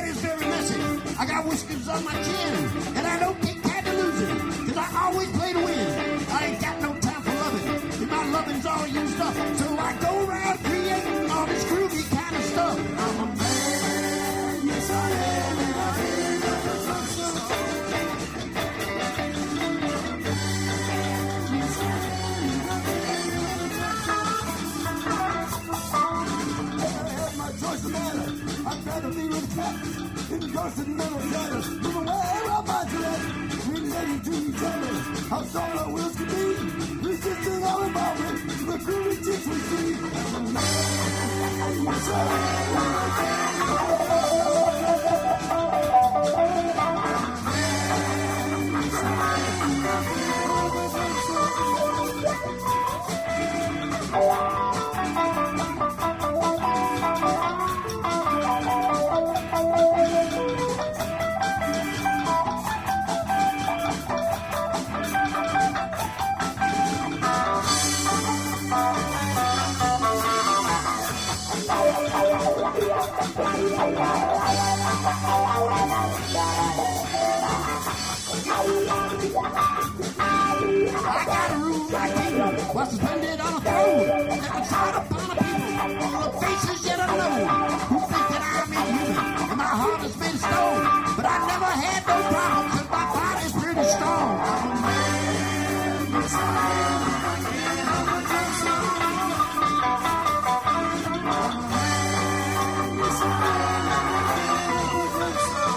is very messy. I got whiskers on my chin, and I don't get tired of losing, cause I always play to win. I ain't got no time for loving, and my loving's all used up, so I go around creating all this groovy kind of stuff. I'm a man, yes I am, and I ain't nothing but I'd rather be with cats in ghosts metal shadows. Move away, I'm modulate, relating to each other. How strong our wills can be, resisting our involvement. The groovy chicks we see. I'm a man, yes I got a room like kingdom, was suspended on a throne. Never tried to find a people, all the faces yet unknown, who think that I'm inhuman, and my heart has been stone. But I never had no problems, cause my body's pretty strong. I'm a man, yes I am, and I can't help but think so. I'm a man, yes I am, and I can't help but think so.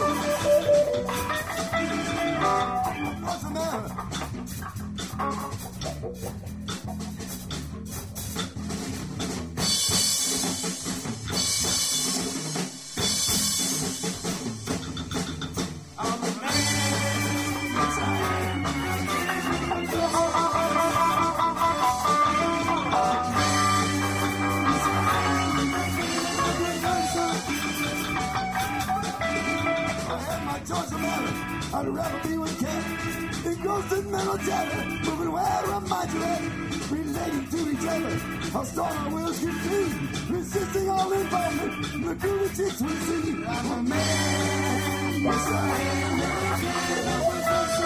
What's the matter? I'd rather be with Ken. It goes to mental chatter, moving where I'm modulating, relating to each other. How strong our wills can be, resisting all involvement. The groovy chicks we see. I'm a man, yes I am, and I can't help but think so.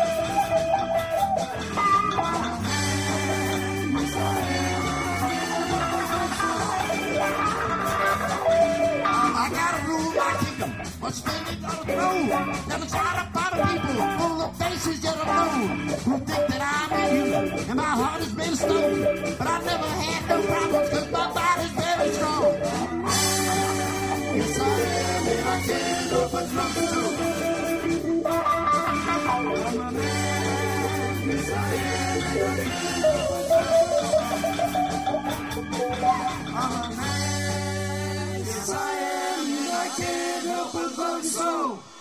I'm a man, yes I am, I got a rule my kingdom, what's spending on the throne. Never try to find a people full of faces yet alone, who think that I'm inhuman and my heart has been stone. But I never had no problems cause my body's very strong. Yes I am, and I can't help but love you. I'm a man, yes I am, and I can't help but love you. I'm a man, yes I am, and I can't help but love you so.